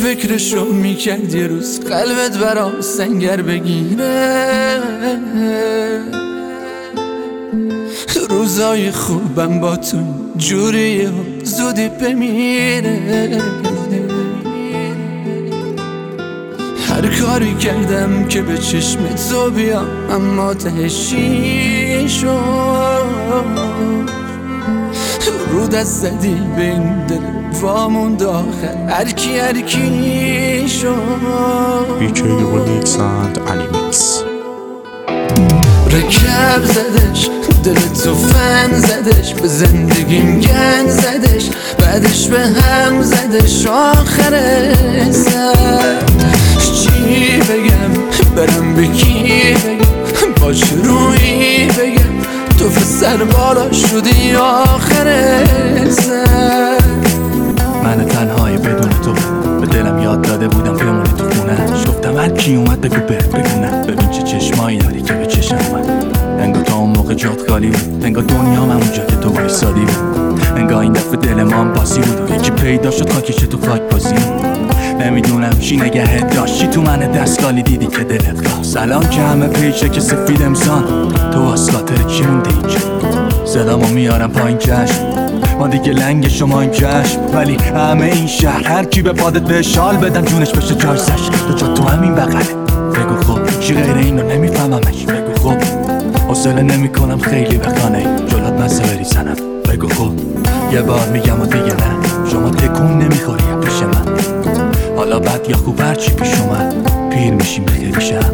فکرشو میکرد یه روز قلبت برام سنگر بگیره. روزای خوبم با تو جوریه و زودی بمیره. هر کاری کردم که به چشمت تو بیام اما تهشی شد. رو دست زدی به این دل واموند آخر هرکی شد. BK Remix and Animix. رکب زدش دل تو فن زدش، به زندگیم گن زدش، بعدش به هم زدش آخر سر. چی بگم برم به کی بگم، باش روی بگم تو سر بالا شدی آخر سر. من تنهایی بدون تو به دلم یاد داده بودم بمونی تو خونه. گفتم هر کی اومد بگو بگونه، ببین چه چشمایی داری که به چشم من. انگار تا اون موقع جات خالی بود، انگار دنیا هم اونجا که تو وایسادی بود. انگار این دفعه دل ما هم باسی بود، یکی پیدا شد خاکش تو خاک بازی. نمیدونم چی نگهت داشتی تو من دستگالی دیدی که دلت خواست. الان که همه پیچه که سفید امسان، تو از خاطر چی مونده اینجا؟ صدامو میارم پایین چشم، ما دیگه لنگ شما این چشم. ولی همه این شهر هر کی به پادت به شال بدم جونش بشه جایزش. تو جا تو همین بغله، بگو خب چی غیر اینو نمیفهممش. بگو خب حوصله نمیکنم خیلی بخانه جلات مزه بریزنم. بگو خب یه بار میگم و دیگه نه، شما تکون نمیخوری پیش من. حالا بد یا خوب هرچی پیش اومد پیر میشیم خیلی شب.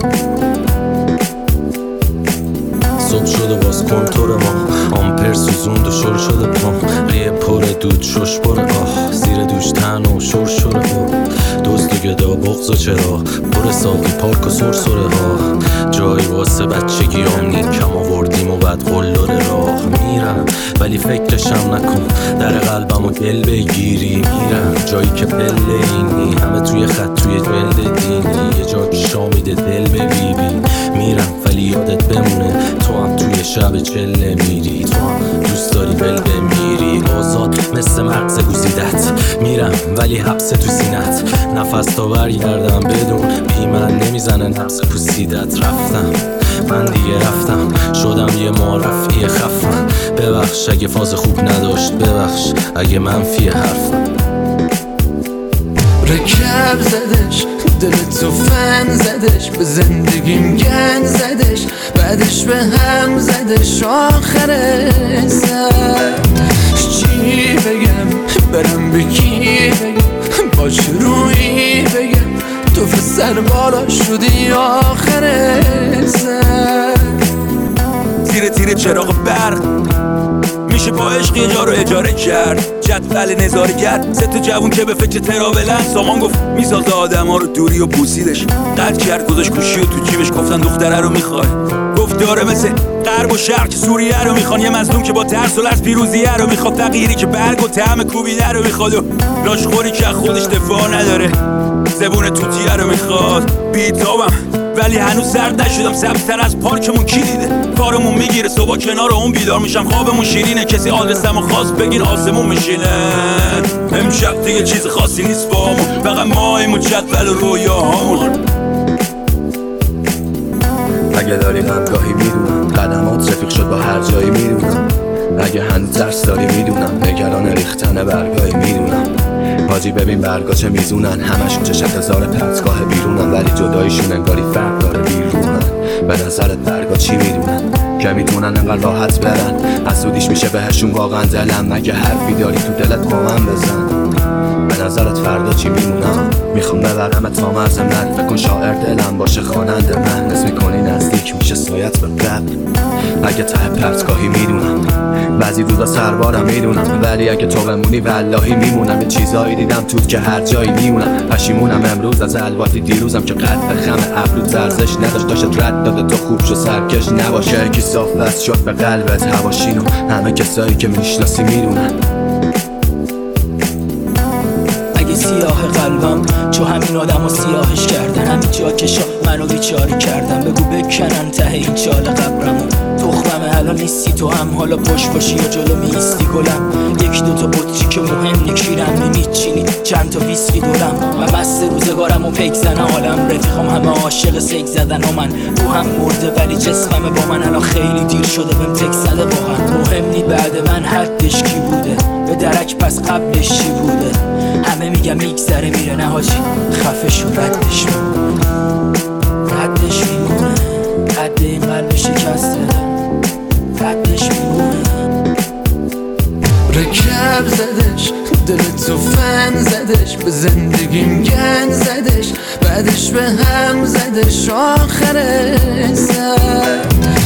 صبح شد و باز کنتور ما آمپر سوزوند و شل شده پام. ریه پر دود شش پر آه، زیر دوش تن و شور شوره ها. دزد و گدا بغض و چرا پر ساقی پارک و سرسره ها. جایی واسه بچگی آمنی کم آوردیم و بعد قلدر راه میرم. ولی فکرشم نکن در قلبم و گل بگیری. میرم جایی که پله اینی، همه توی خط توی جلد دینی. یه جا که شامیده دل ببیبی. میرم ولی یادت بمونه تو هم توی شب چله میری. تو هم دوست داری بل بمیری. آزاد مثل مغز گوزیدت میرم ولی حبس تو سینت. نفس تا برگردم بدون بی من نمیزنه نفس پوسیدت. رفتم من دیگه رفتم، شدم یه معرفی خفن. ببخش اگه فاز خوب نداشت، ببخش اگه منفی حرفم. رکب زدش دل تو فن زدش، به زندگیم گن زدش، بعدش به هم زدش آخر سر. چی بگم برم به کی بگم، باش روی بگم تو سر بالا شدی آخر سر. تیره تیره چراغ برق میشه با عشق یه جا رو اجاره کرد. جدول نظارگر سه تا جوون که به فکر تراولن. سامان گفت میسازه آدم ها رو دوری و بوسیدش. قد کرد گذاشت گوشی و تو جیبش. گفتن دختره رو میخوای، گفت داره مثل غرب و شرق که سوریه رو میخوان. یه مظلوم که با ترس و لرز پیروزیه رو میخواد. فقیری که برگ و طعم کوبیده رو میخواد و لاشخوری که خودش دفاع نداره. زبون توتیه رو میخواد. بیتابم ولی هنوز سرد نشدم. سبزتر از پارکمون کی دیده؟ کارمون میگیره صبح کنار اون بیدار میشم. خوابمون شیرینه کسی آدرسمو خواست بگین آسمون میشینه. امشب دیگه چیز خاصی نیست با همون، فقط مایمون جدول و رویاهامون. اگه داری غمگاهی میدونم، قدمات رفیق شد با هر جایی میدونم. اگه هنوز درس داری میدونم، نگران ریختن برگاهی میدونم. حاجی ببین برگا چه میزونن، همشون چه هزار پرتگاه بیرونن. ولی جداییشون انگاری فرق داره بیرونن. به نظرت برگا چی میدونن که میتونن انقدر راحت برن؟ حسودیش میشه بهشون واقعا دلم. مگه حرفی داری تو دلت با من بزن. به نظرت فردا چی میمونم؟ میخوام ببرم تا مرزم نر. فکر شاعر دلم باشه خواننده من. حس میکنی نزدیک میشه سایت به قبل. اگه ته پرتگاهی میدونم، بعضی روزا سربارم میدونم. ولی اگه تو بمونی والهی میمونم. یه چیزایی دیدم توت که هر جایی میمونم. پشیمونم امروز از الواتی دیروزم که قد خم ابرو ارزش نداشت. داشت رد داده تو خوب شو سرکش نباشه. یکی صاف بس شد به قلبت هواشینو. همه کسایی که میشناسی میدونن. اگه سیاه قلبم چو همین آدم و سیاهش کردن. همین جا که منو بیچاری کردن. بگو بکنن ته این چال قبرمو. مغزمه الان نیستی تو هم، حالا پشت باشی یا جلو میستی گلم. یک دوتا بطری که مهم نکشیرم میچینی چند تا ویسکی دورم. و مست روزگارم و پیک زنه عالم رفیقم همه عاشق سیک زدن و من روحم مرده ولی جسممه با من. الان خیلی دیر شده بهم تک زده واقعا. مهم نی بعد من حدش کی بوده به درک پس قبلش چی بوده. همه میگم میگذره میره نه حاجی خفه شو ردش میمونه. حد این قلب شکسته ردش میمونه. رکب زدش دل تو فن زدش به زندگیم گن زدش بعدش به هم زدش آخر سر.